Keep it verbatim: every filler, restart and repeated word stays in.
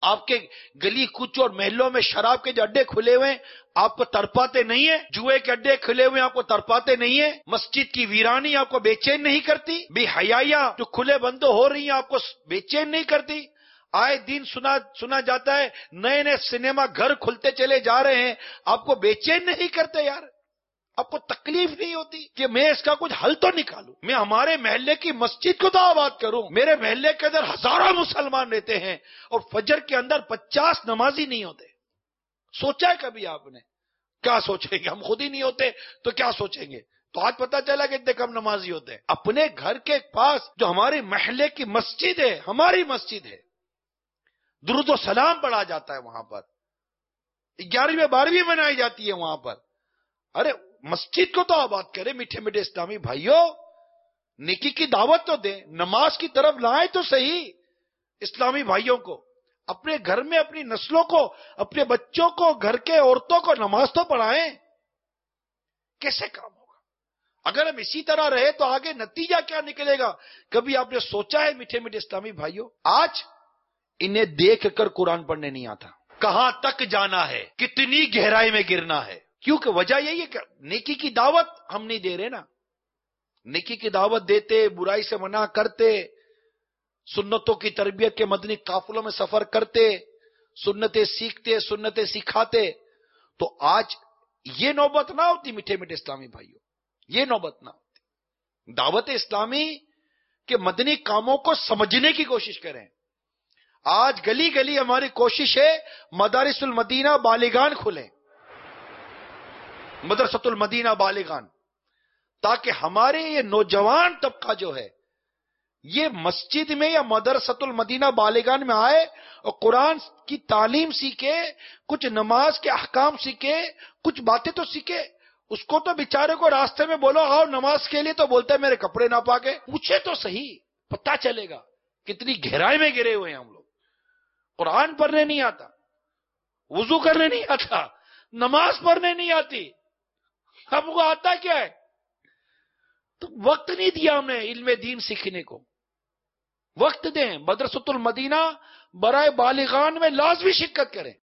آپ کے گلی کوچوں اور محلوں میں شراب کے جو اڈے کھلے ہوئے ہیں آپ کو تڑپاتے نہیں ہیں؟ جوئے کے اڈے کھلے ہوئے ہیں آپ کو تڑپاتے نہیں ہیں؟ مسجد کی ویرانی آپ کو بے چین نہیں کرتی؟ بے حیائیاں جو کھلے بند ہو رہی ہیں آپ کو بے چین نہیں کرتی؟ آئے دن سنا سنا جاتا ہے نئے نئے سنیما گھر کھلتے چلے جا رہے ہیں، آپ کو بے چین نہیں کرتے یار؟ آپ کو تکلیف نہیں ہوتی کہ میں اس کا کچھ حل تو نکالوں؟ میں ہمارے محلے کی مسجد کو تو آباد کروں، میرے محلے کے اندر ہزاروں مسلمان رہتے ہیں اور فجر کے اندر پچاس نمازی نہیں ہوتے۔ سوچا ہے کبھی آپ نے؟ کیا سوچیں گے؟ ہم خود ہی نہیں ہوتے تو کیا سوچیں گے؟ تو آج پتا چلا کہ اتنے کم نمازی ہوتے ہیں۔ اپنے گھر کے پاس جو ہمارے محلے کی مسجد ہے، ہماری مسجد ہے، درود و سلام پڑھا جاتا ہے وہاں پر، گیارہویں بارہویں منائی جاتی ہے وہاں پر۔ ارے مسجد کو تو آباد کرے میٹھے میٹھے اسلامی بھائیوں، نیکی کی دعوت تو دیں، نماز کی طرف لائیں تو صحیح اسلامی بھائیوں کو، اپنے گھر میں اپنی نسلوں کو، اپنے بچوں کو، گھر کے عورتوں کو نماز تو پڑھائیں۔ کیسے کام ہوگا اگر ہم اسی طرح رہے تو آگے نتیجہ کیا نکلے گا؟ کبھی آپ نے سوچا ہے میٹھے میٹھے اسلامی بھائیوں؟ آج انہیں دیکھ کر قرآن پڑھنے نہیں آتا، کہاں تک جانا ہے، کتنی گہرائی میں گرنا ہے، کیونکہ وجہ یہی ہے کہ نیکی کی دعوت ہم نہیں دے رہے نا۔ نیکی کی دعوت دیتے، برائی سے منع کرتے، سنتوں کی تربیت کے مدنی قافلوں میں سفر کرتے، سنتیں سیکھتے، سنتیں سکھاتے، تو آج یہ نوبت نہ ہوتی میٹھے میٹھے اسلامی بھائیوں، یہ نوبت نہ ہوتی۔ دعوت اسلامی کے مدنی کاموں کو سمجھنے کی کوشش کریں۔ آج گلی گلی ہماری کوشش ہے مدارس المدینہ بالغان کھلیں، مدرسۃ المدینہ بالغان، تاکہ ہمارے یہ نوجوان طبقہ جو ہے یہ مسجد میں یا مدرسۃ المدینہ بالغان میں آئے اور قرآن کی تعلیم سیکھے، کچھ نماز کے احکام سیکھے، کچھ باتیں تو سیکھے۔ اس کو تو بیچارے کو راستے میں بولو آؤ نماز کے لیے تو بولتا ہے میرے کپڑے نہ پاکے، پوچھے تو صحیح، پتہ چلے گا کتنی گہرائی میں گرے ہوئے ہیں ہم لوگ۔ قرآن پڑھنے نہیں آتا، وضو کرنے نہیں آتا، نماز پڑھنے نہیں آتی، اب وہ آتا کیا ہے؟ تو وقت نہیں دیا ہم نے علم دین سیکھنے کو۔ وقت دیں، مدرسۃ المدینہ برائے بالغان میں لازمی شرکت کریں۔